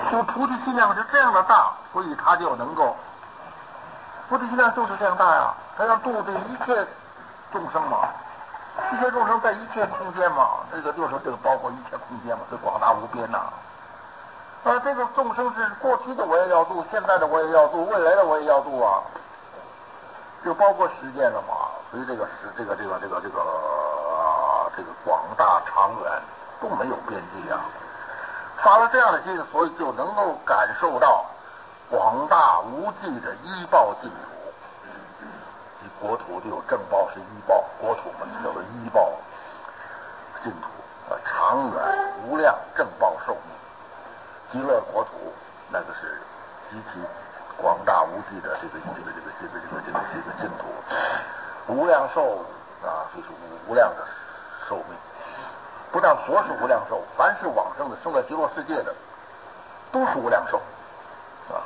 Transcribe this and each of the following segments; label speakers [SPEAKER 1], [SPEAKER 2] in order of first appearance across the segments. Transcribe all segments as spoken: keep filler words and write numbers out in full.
[SPEAKER 1] 这个菩提心量是这样的大，所以他就能够，菩提心量就是这样大呀，他要度这一切众生嘛，一切众生在一切空间嘛，这个就是这个包括一切空间嘛，这广大无边呐。啊，这个众生是过去的我也要度，现在的我也要度，未来的我也要度啊，就包括时间了嘛，所以这个时这个这个这个这个、啊、这个广大长远都没有边际啊。发了这样的心，所以就能够感受到广大无际的依报净土。即国土就有正报是依报，国土嘛叫做依报净土啊，长远无量正报寿命。极乐国土那个是极其广大无际的这个这个这个这个这个这个这个净土，无量寿啊，就是无量的寿命。不但佛是无量寿，凡是往生的生在极乐世界的都是无量寿啊。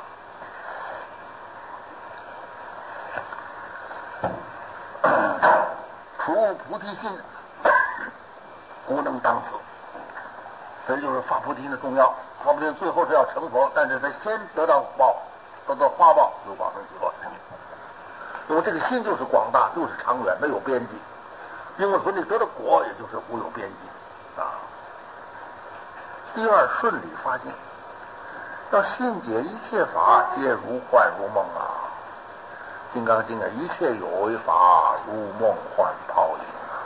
[SPEAKER 1] 除菩提心，无能当此。这就是发菩提心的重要。发菩提心最后是要成佛，但是他先得到报，得到花报，就往生极乐世界。因为这个心就是广大，就是长远，没有边际。因为所以得的果也就是无有边际啊。第二，顺理发心，要信解一切法皆如幻如梦啊。金刚经啊，一切有为法如梦幻泡影啊，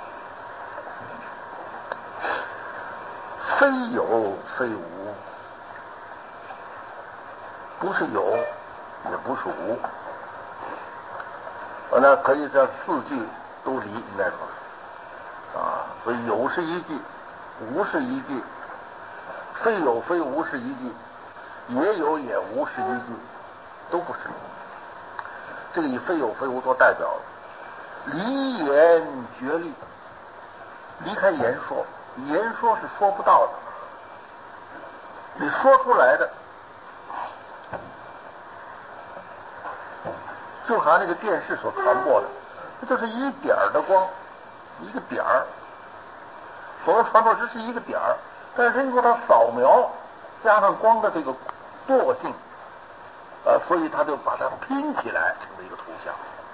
[SPEAKER 1] 非有非无，不是有也不是无。我呢可以这四句都离，应该说啊，所以有是一句，无是一句，非有非无是一句，也有也无是一句，都不是。这个以非有非无做代表了，离言绝力，离开言说，言说是说不到的，你说出来的，就好像那个电视所传播的，这就是一点儿的光，一个点儿，所谓传播只是一个点儿，但是经过它扫描，加上光的这个惰性。呃，所以他就把它拼起来成为一个图像，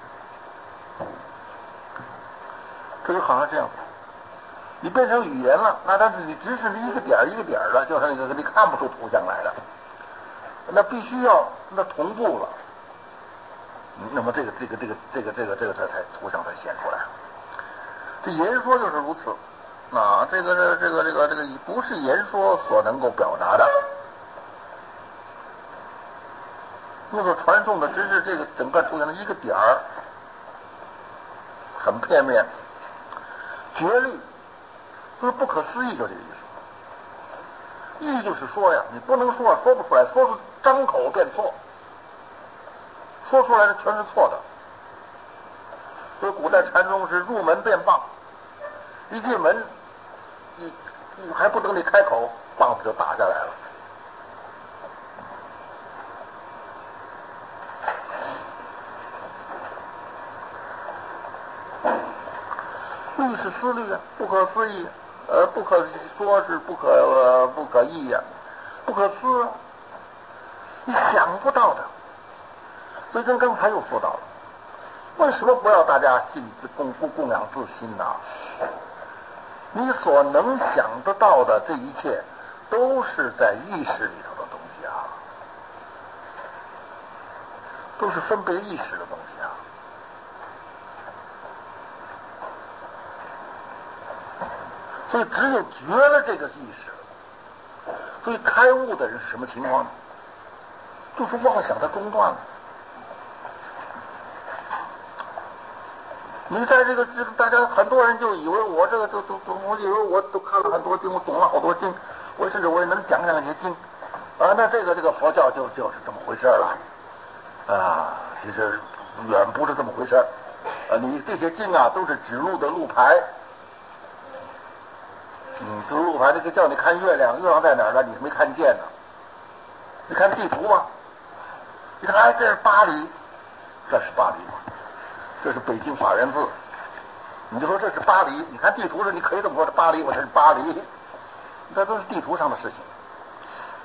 [SPEAKER 1] 这就好像这样，你变成语言了，那但是你只是一个点一个点的，就像那个你看不出图像来的，那必须要那同步了，那么这个这个这个这个这个这个这才图像才显出来。这言说就是如此啊，这个这个这个这个不是言说所能够表达的。那个传送的只是这个整个出现的一个点儿，很片面，绝力就是不可思议，就这个意思。意就是说呀，你不能说，说不出来，说是张口便错，说出来的全是错的。所以古代禅宗是入门便棒，一进门，你你还不等你开口，棒子就打下来了。律是思虑啊，不可思议，呃，不可说是不可、呃、不可议呀、啊，不可思啊，你想不到的。所以跟刚才又说到了，为什么不要大家信供供供养自心呢？你所能想得到的这一切，都是在意识里头的东西啊，都是分别意识的东西啊。所以只有绝了这个意识，所以开悟的人是什么情况呢？就是妄想的中断了。你在这个这个大家很多人就以为我这个都都我以为我都看了很多经，我懂了好多经，我甚至我也能讲讲一些经啊。那这个这个佛教就就是这么回事了啊。其实远不是这么回事啊。你这些经啊都是指路的路牌。嗯，这个路牌，这个叫你看月亮，月亮在哪儿呢？你没看见呢。你看地图吗？你看，哎，这是巴黎，这是巴黎吗？这是北京法源寺。你就说这是巴黎，你看地图上你可以这么说，这巴黎，我这是巴黎，这都是地图上的事情。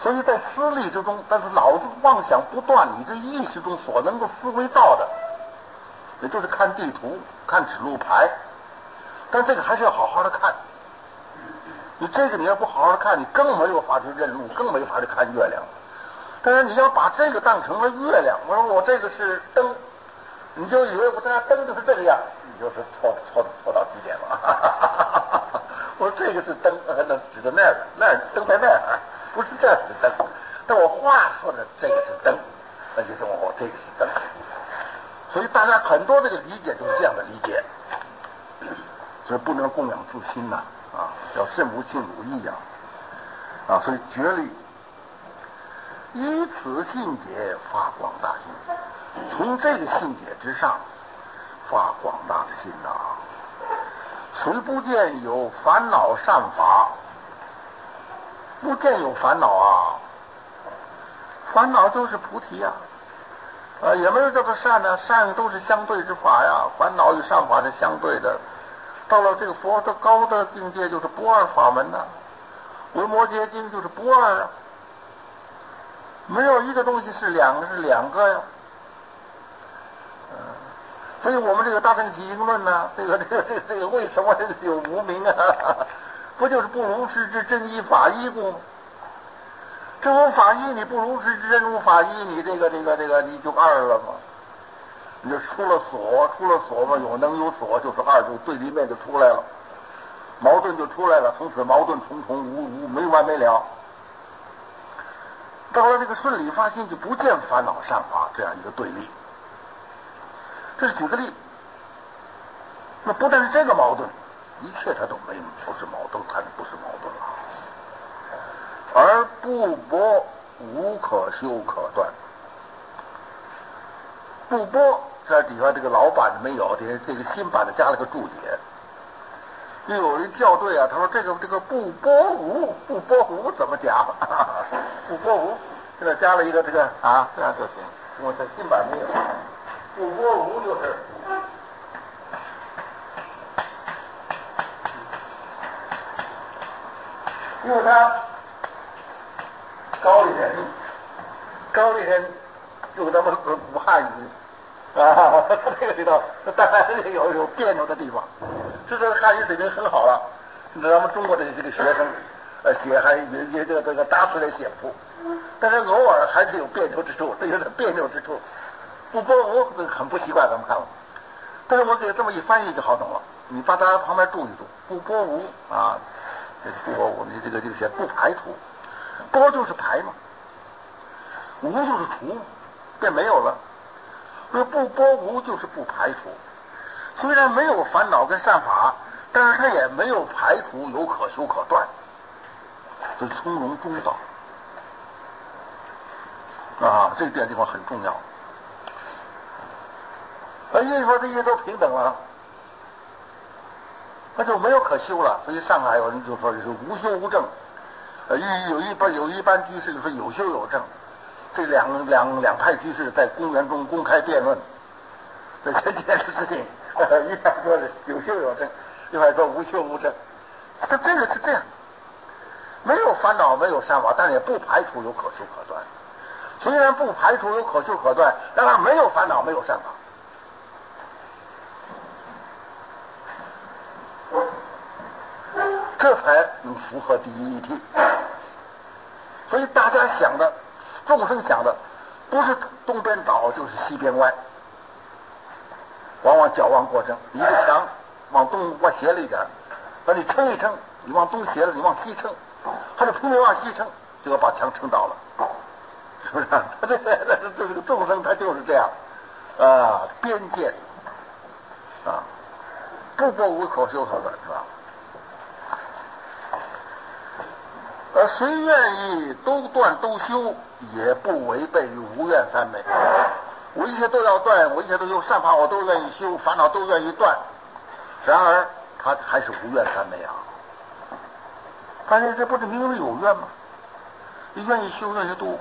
[SPEAKER 1] 所以在思虑之中，但是脑子妄想不断，你这意识中所能够思维到的，也就是看地图、看指路牌，但这个还是要好好的看。你这个你要不好好的看，你更没有法去认路，更没法去看月亮。但是你要把这个当成了月亮，我说我这个是灯，你就以为我这灯就是这个样，你就是错错错到极点了。我说这个是灯，那指的那儿，那儿灯在那儿，不是这是灯。但我话说的这个是灯，那就是我这个是灯。所以大家很多这个理解都是这样的理解，所以不能供养自心呐、啊，啊，要慎无信如意呀，啊，所以决力依此信解发广大心，从这个信解之上发广大的心呐、啊，虽不见有烦恼善法，不见有烦恼啊，烦恼就是菩提呀、啊，啊，也没有叫做善呢、啊，善都是相对之法呀，烦恼与善法是相对的。到了这个佛的高的境界，就是不二法门呐、啊，维摩诘经就是不二啊。没有一个东西是两个，是两个呀。嗯，所以我们这个大乘起因论呢，这个这个这个这个为什么这个有无名啊？不就是不如实之真一法依故吗？真无法依，你不如实之真无法依，你这个这个这个你就二了嘛。你就出了所，出了所嘛，有能有所，就是二，就对立面就出来了，矛盾就出来了，从此矛盾重重，无无没完没了。到了这个顺理发心，就不见烦恼善法这样一个对立。这是举个例，那不但是这个矛盾，一切它都没不是矛盾，它不是矛盾了。而不博无可修可断，不博在底下这个老版没有，这这个新版的加了个注解。又有人校对啊，他说这个这个不波无不波无怎么讲？不波无现在加了一个这个啊，这样就行。我这新版没有，不波无就是，因为他高丽人，高丽人用咱们古汉语啊，他这个里头当然是有有别扭的地方。这这个汉语水平很好了，咱们中国的这个学生，呃，写还也也这个这个大词也写不出，但是偶尔还是有别扭之处，这有点别扭之处。不波无很不习惯，咱们看了，但是我给这么一翻译就好懂了。你把它旁边注一注，不波无啊，这个不波无，你这个这个写不排除，波就是排嘛，无就是除，便没有了。所以不波无就是不排除。虽然没有烦恼跟善法，但是他也没有排除有可修可断，所以从容中道啊，这点地方很重要。而因为说这些都平等了，那就没有可修了。所以上海有人就说是无修无证，呃，有一般有一般居士就说有修有证，这两两两派居士在公园中公开辩论这前几天的事情。一派说是有修有证，一派说无修无证。他这个是这样，没有烦恼，没有善法，但也不排除有可修可断。虽然不排除有可修可断，但是没有烦恼，没有善法。这才能符合第一义谛。所以大家想的，众生想的，不是东边倒就是西边歪。往往矫枉过正，你的墙往东往斜了一点，把你撑一撑，你往东斜了，你往西撑，他就拼命往西撑，结果把墙撑倒了，是不是？他这这这个众生他就是这样啊，边界啊，不波无可修可断，是吧？而谁愿意都断都修，也不违背无愿三昧。我一切都要断，我一切都有善法，我都愿意修，烦恼都愿意断。然而他还是无愿三昧啊！发现这不是明明有愿吗？你愿意修，愿意度。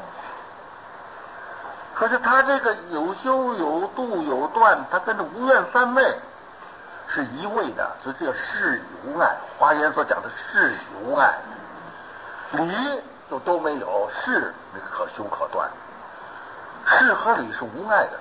[SPEAKER 1] 可是他这个有修有度有断，他跟着无愿三昧是一味的，所以这个事与无碍。华严所讲的事与无碍，理就都没有，是那个可修可断，是和理是无碍的，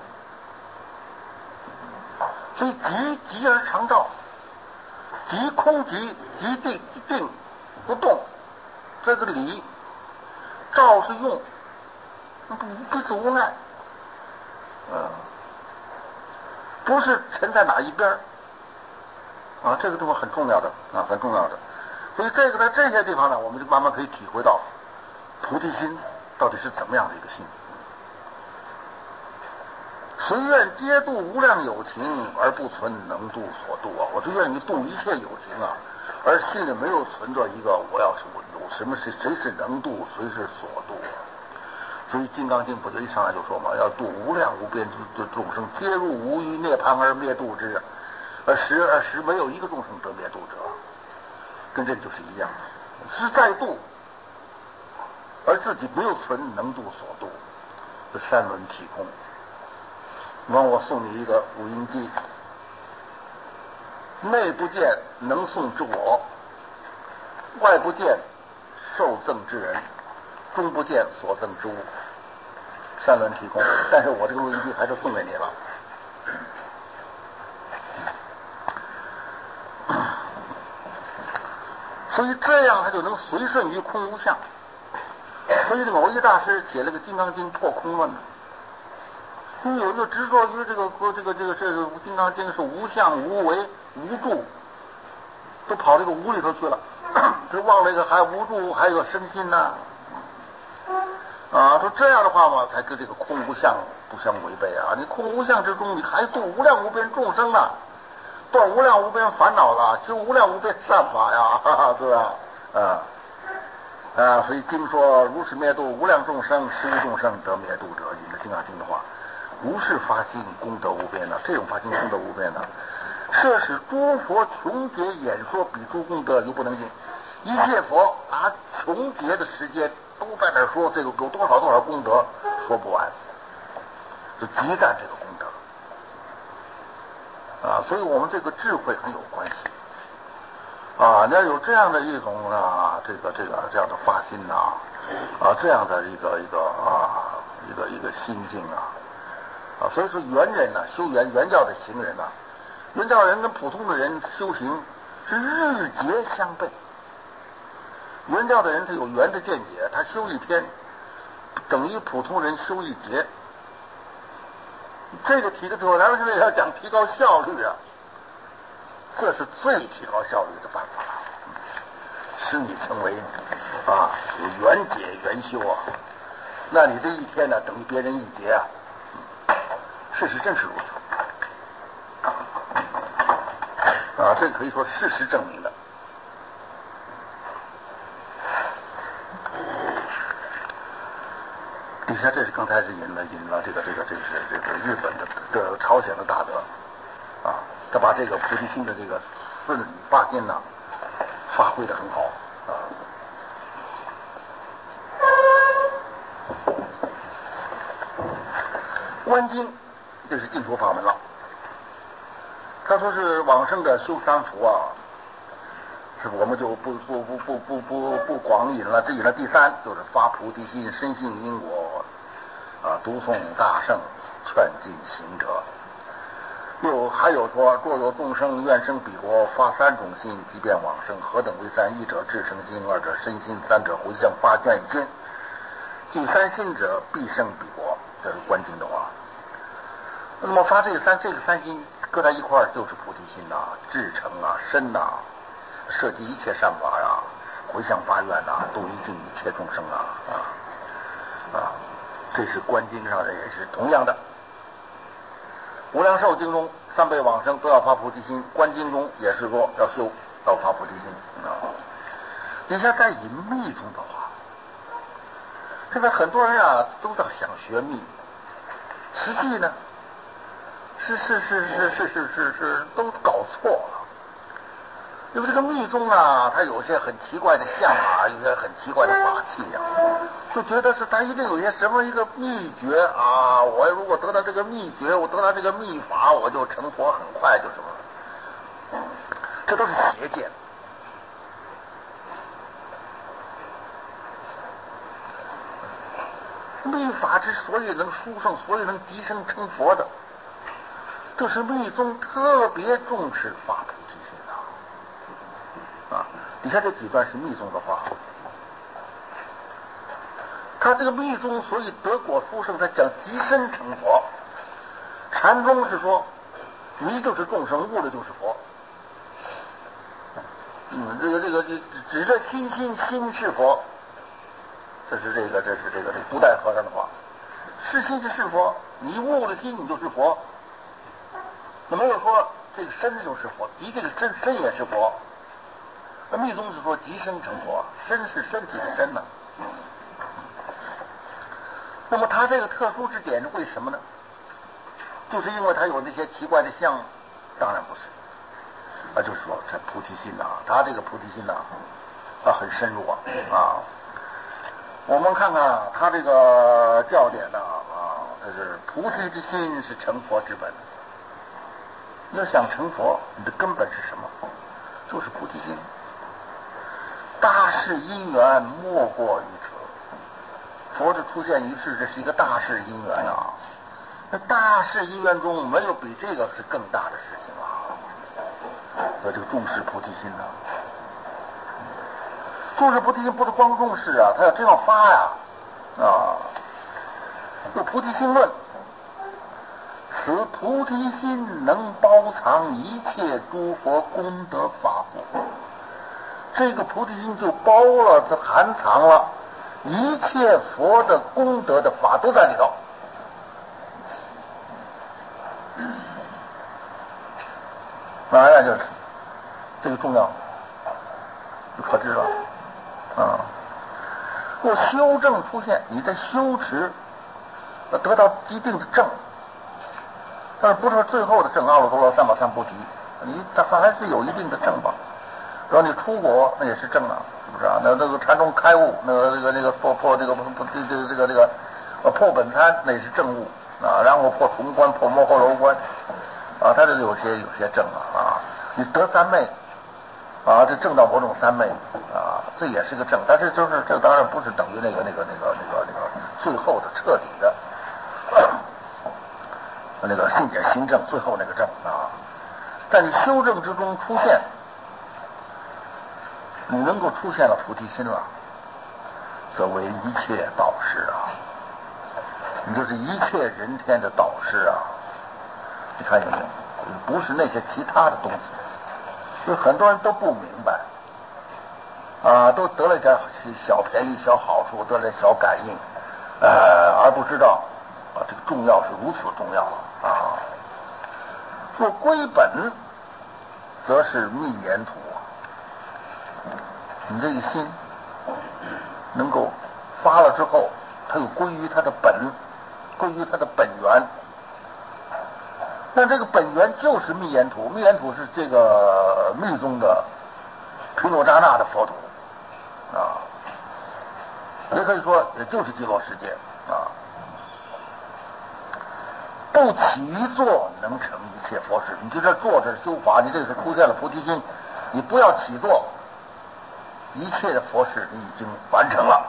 [SPEAKER 1] 所以极极而常照，极空极极定定不动，这个理照是用，那不不是无碍，啊，不是沉在哪一边啊，这个地方很重要的啊，很重要的。所以这个在这些地方呢，我们就慢慢可以体会到菩提心到底是怎么样的一个心。随愿皆度无量有情，而不存能度所度啊！我就愿意度一切有情啊，而心里没有存着一个我要是有什么谁谁是能度，谁是所度啊。所以《金刚经》不就一上来就说嘛，要度无量无边之众生，皆入无余涅槃而灭度之，而时而时没有一个众生得灭度者，跟这就是一样的，是在度，而自己没有存能度所度，这三轮体空。那我送你一个五音机，内不见能送之我，外不见受赠之人，中不见所赠之物，三轮体空。但是我这个录音机还是送给你了。所以这样他就能随顺于空无相。所以某一大师写了个《金刚经破空论》，因为有人就执着于这个这个这个这个《金刚经》是无相无为无助，都跑这个无里头去了，就忘了一个还无助，还有生心呐、啊。啊，说这样的话嘛，才跟这个空无相不相违背啊！你空无相之中，你还度无量无边众生啊，断无量无边烦恼了，修无量无边善法呀，哈哈，对吧？啊啊，所以经说如是灭度无量众生，实无众生得灭度者，引着《金刚经》的话。无是发心功德无边呢，这种发心功德无边呢，设使诸佛穷劫演说彼诸功德犹不能尽。一切佛拿穷劫的时间都在那说这个有多少多少功德，说不完，就极赞这个功德啊！所以我们这个智慧很有关系啊！你要有这样的一种啊，这个这个这样的发心呐啊，这样的一个一个啊一个一个心境啊。啊，所以说圆人呢、啊，修圆圆教的行人呢、啊，圆教人跟普通的人修行是日节相悖。圆教的人他有圆的见解，他修一天等于普通人修一节。这个提的时候，咱们现在要讲提高效率啊，这是最提高效率的办法，使你成为啊有圆解圆修啊，那你这一天呢等于别人一节啊。事实真是如此啊！这可以说事实证明的。底下这是刚才是引了引了这个这个这个是这个日本的的朝鲜的大德啊，他把这个菩提心的这个四理发心呢发挥得很好啊。观经。这是净土法门了。他说是往生的修三福啊，是我们就不不不不不不不广引了。这引了第三，就是发菩提心，深信因果啊，读诵大圣，劝进行者。又还有说，若有众生愿生彼国，发三种心，即便往生，何等为三？一者至诚心，二者身心，三者回向发愿心。具三心者，必生彼国。这是观经的话。那么发这个三这个三心搁在一块儿就是菩提心呐、啊，至诚啊，深呐、啊，涉及一切善法呀、啊，回向发愿呐、啊，度一尽一切众生啊啊啊！这是观经上的也是同样的。无量寿经中三辈往生都要发菩提心，观经中也是说要修要发菩提心啊。你像在隐密中的话，现在很多人啊都在想学密，实际呢？是是是是是是是是都搞错了，因为这个密宗啊，它有些很奇怪的相啊，有些很奇怪的法器呀、啊，就觉得是它一定有些什么一个秘诀啊，我如果得到这个秘诀，我得到这个秘法，我就成佛很快就什么，这都是邪见。 密法之所以能殊胜，所以能即生成佛的，这是密宗特别重视发菩提心的啊！你看这几段是密宗的话，他这个密宗所以得果殊胜，他讲即身成佛。禅宗是说迷就是众生，悟的就是佛。嗯，这个这个这指着心心心是佛，这是这个这是这个这布袋和尚的话。是心是是佛，你悟了心，你就是佛。那没有说这个身就是佛，即这个身身也是佛。那密宗是说即身成佛，身是身体的身呢。那么他这个特殊之点是为什么呢？就是因为他有那些奇怪的相？当然不是，啊，就是说这菩提心呐、啊，他这个菩提心呐、啊，啊很深入啊啊。我们看看他这个教典呢啊，这是菩提之心是成佛之本。你要想成佛，你的根本是什么？就是菩提心。大事因缘莫过于此。佛的出现于世，这是一个大事因缘啊。那大事因缘中没有比这个是更大的事情啊。所以这个重视菩提心呢、啊，重视菩提心不是光重视啊，他要真要发呀啊！有菩提心论，此菩提心能包藏一切诸佛功德法布。这个菩提心就包了，它含藏了一切佛的功德的法都在里头。当然就是这个重要，就可知了啊。若修正出现，你在修持得到既定的正，但是不是最后的正阿耨多罗三藐三菩提，你它还是有一定的正吧。然后你出国那也是正啊，是不是啊？那那个禅宗开悟，那个那个那个破破这个破这个这个这个呃破本参那也是正悟啊，然后破重关破摩诃罗关啊，他这有些有些正啊啊，你得三昧啊，这正到某种三昧啊，这也是个正，但是就是这当然不是等于那个那个那个那个那个最后的彻底的那个信解行正最后那个正啊，在你修正之中出现。你能够出现了菩提心了，则为一切导师啊！你就是一切人天的导师啊！你看见没有？不是那些其他的东西，就很多人都不明白啊，都得了点小便宜、小好处，得了点小感应，呃，而不知道啊，这个重要是如此重要啊！若归本，则是密言土。你这个心能够发了之后，它又归于它的本，归于它的本源。那这个本源就是密言土，密言土是这个密宗的毗卢遮那的佛土啊，也可以说也就是极乐世界啊。不起于坐，能成一切佛事。你就这坐着修法，你这个是出现了菩提心，你不要起坐。一切的佛事你已经完成了。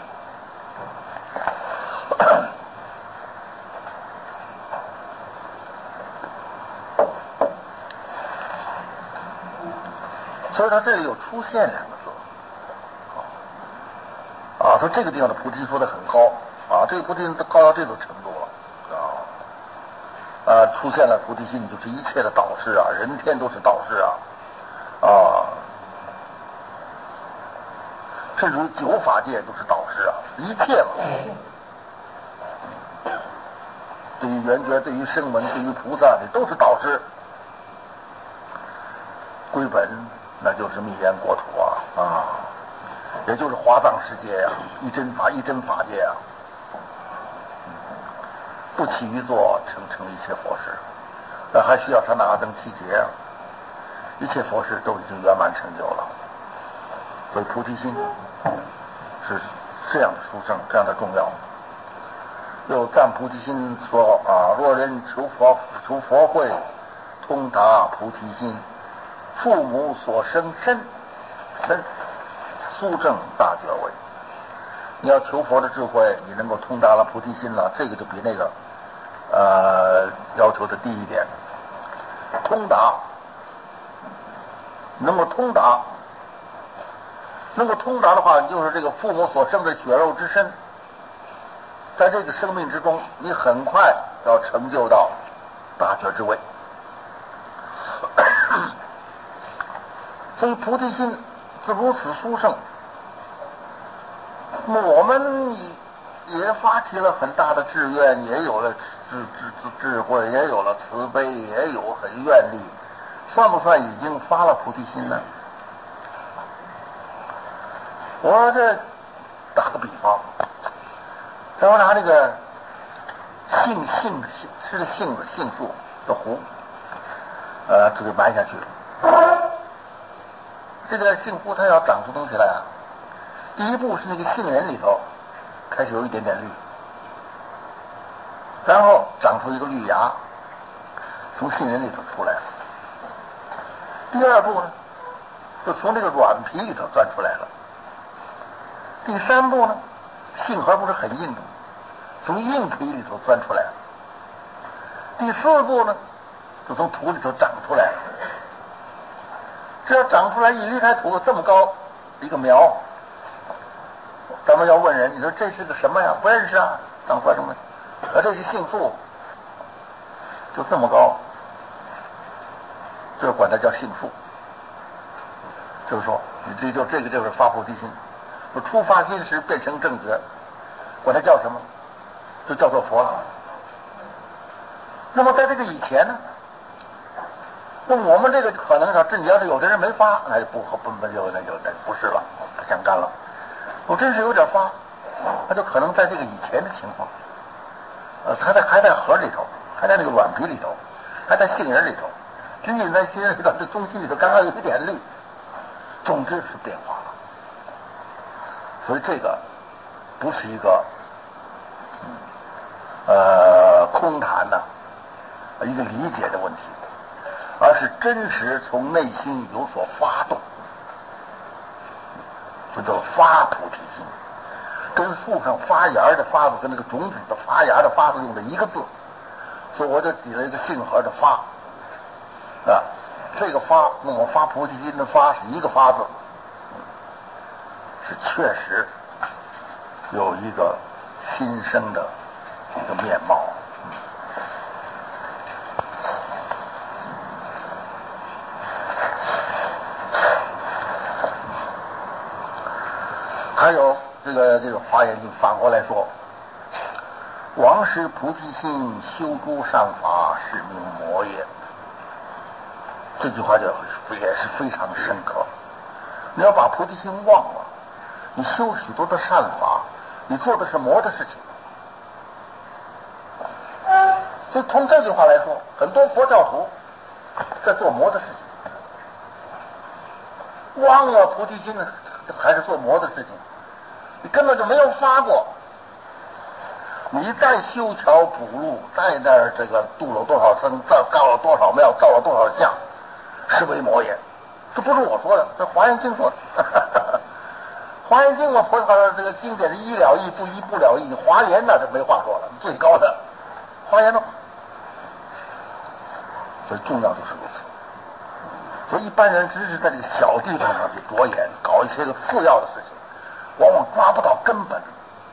[SPEAKER 1] 所以他这里有出现两个字啊，说这个地方的菩提说的很高啊，这个菩提高到这种程度了啊，啊，出现了菩提心，就是一切的导师啊，人天都是导师啊啊。甚至于九法界都是导师啊，一切嘛，对于圆觉、对于声闻、对于菩萨，这都是导师。归本那就是密言国土啊啊，也就是华藏世界呀、啊，一真法一真法界啊，不起于坐，成成一切佛事，那还需要他那阿僧祇劫啊，一切佛事都已经圆满成就了。所以菩提心是这样的殊胜，这样的重要。又赞菩提心说啊，若人求佛求佛慧，通达菩提心，父母所生身身，殊正大觉位。 你要求佛的智慧，你能够通达了菩提心了，这个就比那个呃要求的低一点。通达，能够通达，能够通达的话，就是这个父母所生的血肉之身，在这个生命之中，你很快要成就到大觉之位。所以菩提心是如此殊胜。那么我们也发起了很大的志愿，也有了智智智智慧，也有了慈悲，也有很愿力，算不算已经发了菩提心呢？我这打个比方，咱们拿这个杏杏吃的杏子杏树的核，呃，这个埋下去，这个杏核它要长出东西来啊。第一步是那个杏仁里头开始有一点点绿，然后长出一个绿芽，从杏仁里头出来了。第二步呢，就从这个软皮里头钻出来了。第三步呢，杏核不是很硬吗？从硬皮里头钻出来了。第四步呢，就从土里头长出来了。这要长出来一离开土这么高一个苗，咱们要问人，你说这是个什么呀？不认识啊，长出来什么？啊，这是杏树，就这么高，就管它叫杏树。就是说，你这就这个就是发菩提心，就初发心时变成正觉，管它叫什么？就叫做佛了。那么在这个以前呢？那我们这个可能说，这你要是有的人没发，那就不不不就那就那不是了，不相干了。我真是有点发，那就可能在这个以前的情况，呃，还在还在核里头，还在那个软皮里头，还在杏仁里头，仅仅在杏仁里头这中心里头刚刚有一点绿，总之是变化了。所以这个不是一个呃空谈的、啊、一个理解的问题，而是真实从内心有所发动，这叫发菩提心，跟树上发芽的发字跟那个种子的发芽的发字用的一个字，所以我就挤了一个杏核的发啊，这个发跟我发菩提心的发是一个发字，是确实有一个新生的一个面貌。还有这个这个华严经反过来说，王师菩提心，修诸善法，是名魔也。这句话就也是非常深刻。你要把菩提心忘了，你修许多的善法，你做的是魔的事情。所以从这句话来说，很多佛教徒在做魔的事情，忘了菩提心还是做魔的事情。你根本就没有发过，你再修桥补路，在那儿这个度了多少僧，造造了多少庙，造了多少像，是为魔也。这不是我说的，这华严经说的。华严经我佛法这个经典是一了义不一不了义，你华严那这没话说了，最高的华严的。所以重要就是如此。所以一般人只是在这个小地方上去着眼，搞一些个次要的事情，往往抓不到根本，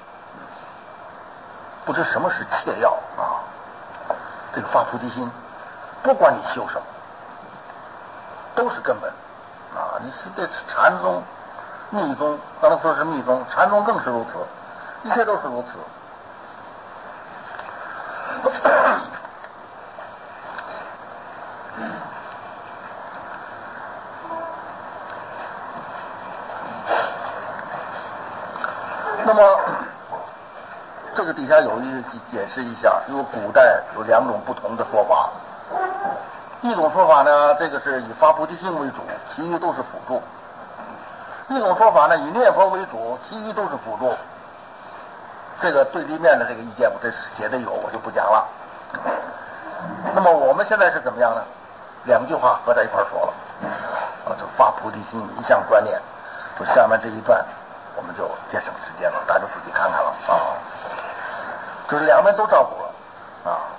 [SPEAKER 1] 不知什么是切要啊！这个发菩提心，不管你修什么，都是根本啊！你是这禅宗、密宗，刚才说是密宗，禅宗更是如此，一切都是如此。那么这个底下有一解释一下，因为古代有两种不同的说法。一种说法呢，这个是以发菩提心为主，其余都是辅助；一种说法呢，以念佛为主，其余都是辅助。这个对立面的这个意见，我这写的有，我就不讲了。那么我们现在是怎么样呢？两句话合在一块说了，啊，就发菩提心，一向专念，就下面这一段。 我们就节省时间了，大家自己看看了啊。就是两边都照顾了啊。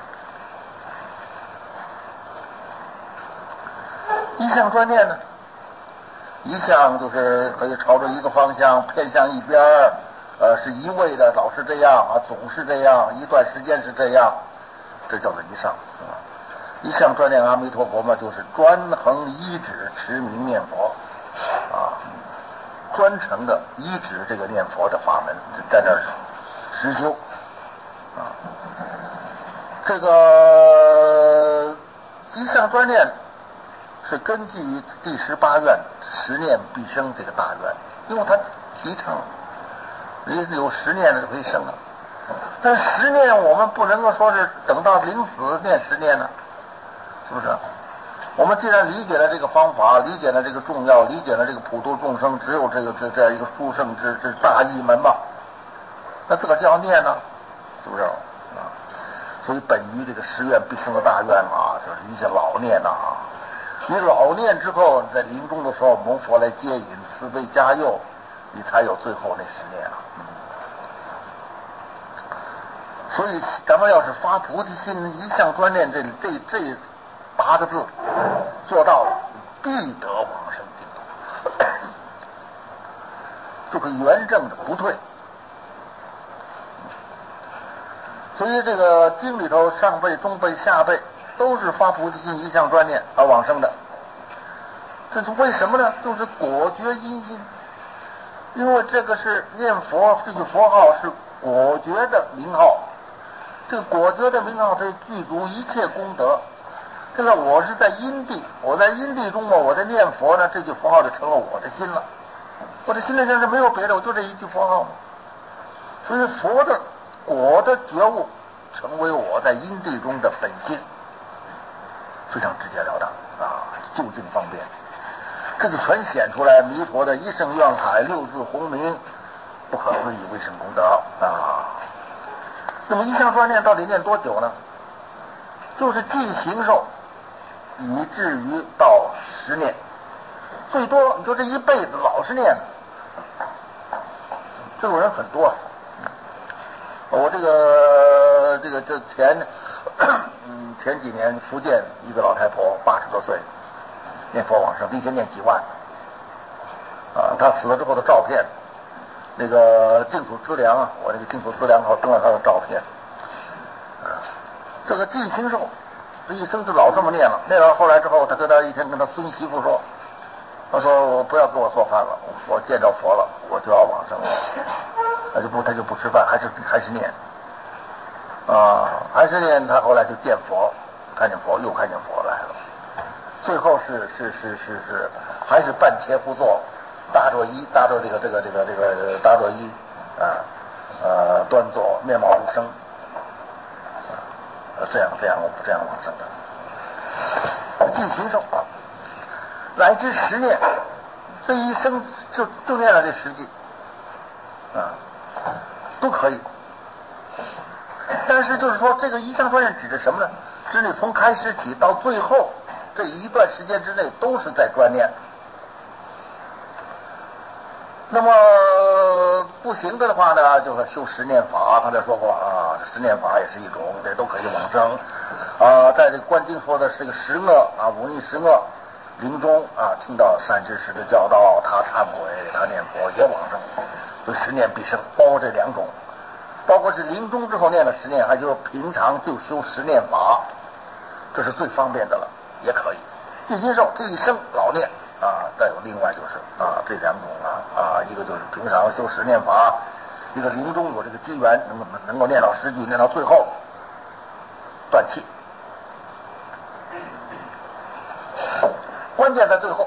[SPEAKER 1] 一向专念呢，一向就是可以朝着一个方向偏向一边儿，呃，是一味的老是这样啊，总是这样，一段时间是这样，这叫做一向啊。一向专念阿弥陀佛嘛，就是专横依止持名念佛啊，专程的依止这个念佛的法门，在那儿实修啊。这个一向专念是根据于第十八愿十念必生这个大愿，因为他提倡人有十念的就可以生了，但是十念我们不能够说是等到临死念十念呢，是不是？我们既然理解了这个方法，理解了这个重要，理解了这个普度众生只有这个这这样一个殊胜之之大义门嘛，那自个儿就要念呢，是不是啊？所以本于这个十愿必生的大愿啊，就是一些老念呐啊。你老念之后，在临终的时候蒙佛来接引，慈悲加佑，你才有最后那十念了。所以咱们要是发菩提心，一向专念这这这八个字做到了，必得往生净土，就可以圆正的不退。所以这个经里头上辈、中辈、下辈都是发菩提心一向专念而往生的。这是为什么呢？就是果觉因心，因为这个是念佛，这句佛号是果觉的名号，这个果觉的名号它具足一切功德。这个我是在因地，我在因地中嘛，我在念佛呢，这句佛号就成了我的心了。我的心里上是没有别的，我就这一句佛号嘛。所以佛的果的觉悟成为我在因地中的本心，非常直截了当啊，就近方便。这就全显出来弥陀的一生愿海，六字洪名，不可思议微生功德啊。那么一向专念到底念多久呢？就是既行受以至于到十年，最多你就这一辈子老是念，这种人很多啊。我这个这个这前嗯前几年福建一个老太婆八十多岁念佛往生，一天念几万啊！她死了之后的照片，那个净土资粮啊，我那个净土资粮号登了她的照片啊。这个既行受，这一生就老这么念了。念到后来之后，他跟他一天跟他孙媳妇说，他说我不要给我做饭了，我见着佛了，我就要往生了。他就不他就不吃饭，还是还是念啊，还是念。他后来就见佛，看见佛又看见佛来了。最后是是是是是，还是半切不坐，搭着衣，搭着这个这个这个这个搭着衣啊呃端坐，面貌无声。这样这样这样往生的，既行受来至十念，这一生就就念了这十句啊，都可以。但是就是说，这个一向专念指的什么呢？指你从开始起到最后这一段时间之内都是在专念。那么不行的话呢，就是修十念法。刚才说过啊，十念法也是一种，这都可以往生啊。在这个观经说的是个十恶啊，五逆十恶，临终啊，听到善知识的教导，他忏悔，他念佛也往生，所以十念必生，包括这两种，包括是临终之后念了十念，还就平常就修十念法，这是最方便的了，也可以。尽心受这一生老念。啊，再有另外就是啊，这两种啊啊，一个就是平常修十念法，一个临终有这个机缘，能够能够念到十句，念到最后断气。关键在最后。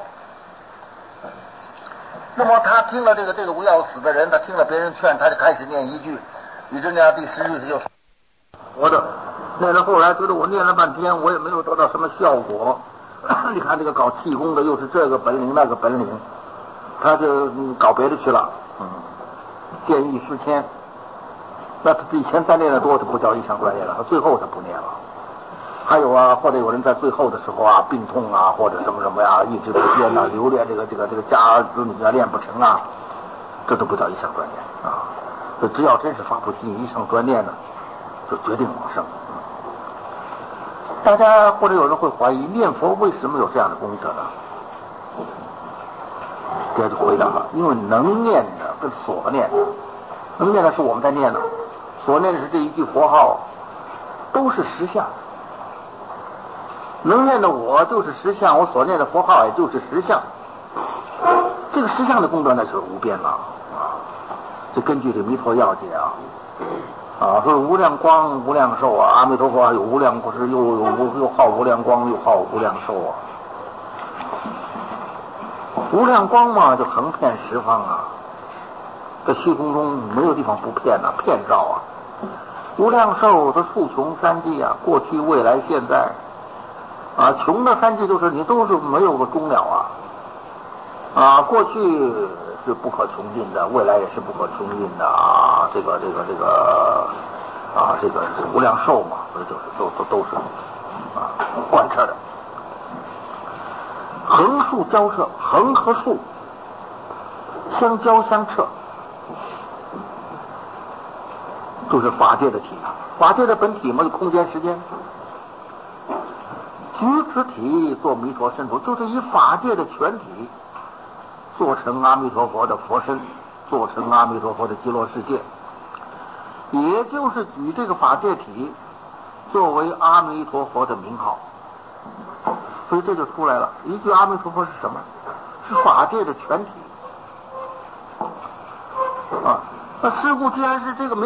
[SPEAKER 1] 那么他听了这个这个无要死的人，他听了别人劝，他就开始念一句，你这念第十句他就活的。念到后来觉得我念了半天，我也没有得到什么效果。你看这个搞气功的又是这个本领那个本领，他就、嗯、搞别的去了，嗯，见异思迁。那他以前再练的多，他不叫一向专念了，他最后他不念了。还有啊，或者有人在最后的时候啊，病痛啊，或者什么什么呀，意志不坚呐，留恋这个这个这个家儿子女啊练不成啊， 这都不叫一生专念啊！这只要真是发不进一生专念呢，就决定往生。大家或者有人会怀疑，念佛为什么有这样的功德呢？这就回答了，因为能念的跟所念的，能念的是我们在念的，所念的是这一句佛号，都是实相。能念的我就是实相，我所念的佛号也就是实相。这个实相的功德那就是无边了啊！这根据这弥陀要解啊。啊，说无量光无量寿啊，阿弥陀佛有无量，不是又有又号无量光又号无量寿啊。无量光嘛，就横遍十方啊，在虚空中没有地方不遍呐、啊，遍照啊。无量寿的数穷三际啊，过去未来现在啊，穷的三际就是你都是没有个终了啊。啊，过去是不可穷尽的，未来也是不可穷尽的啊！这个、这个、这个啊，这个是无量寿嘛，不是就是都都都是啊贯彻的。横竖交涉，横和竖相交相彻，就是法界的体。法界的本体嘛，就空间时间。举此体做弥陀身土，就是以法界的全体做成阿弥陀佛的佛身，做成阿弥陀佛的极乐世界，也就是举这个法界体作为阿弥陀佛的名号。所以这就出来了，一句阿弥陀佛是什么？是法界的全体啊。那事故既然是这个名